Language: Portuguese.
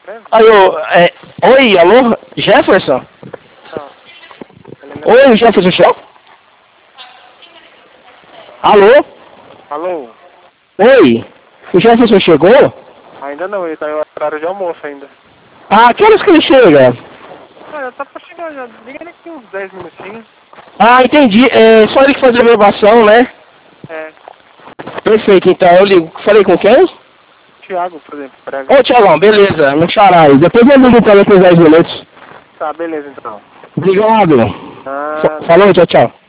Alô, oi, alô, Jefferson? Oi, Jefferson Show? Alô? Alô? Oi, o Jefferson chegou? Ainda não, ele tá em horário de almoço ainda. Ah, que horas que ele chega? Ah, já tá pra chegar, já. Liga ele aqui uns 10 minutinhos. Ah, entendi, é só ele que faz a gravação, né? É, Perfeito, então, eu ligo. Falei com quem? Thiago, por exemplo, prega. Ô, Thiagão, beleza, não xará aí. Depois eu ligo pra ele por 10 minutos. Tá, beleza então. Obrigado. Ah, Falou, tchau, tchau.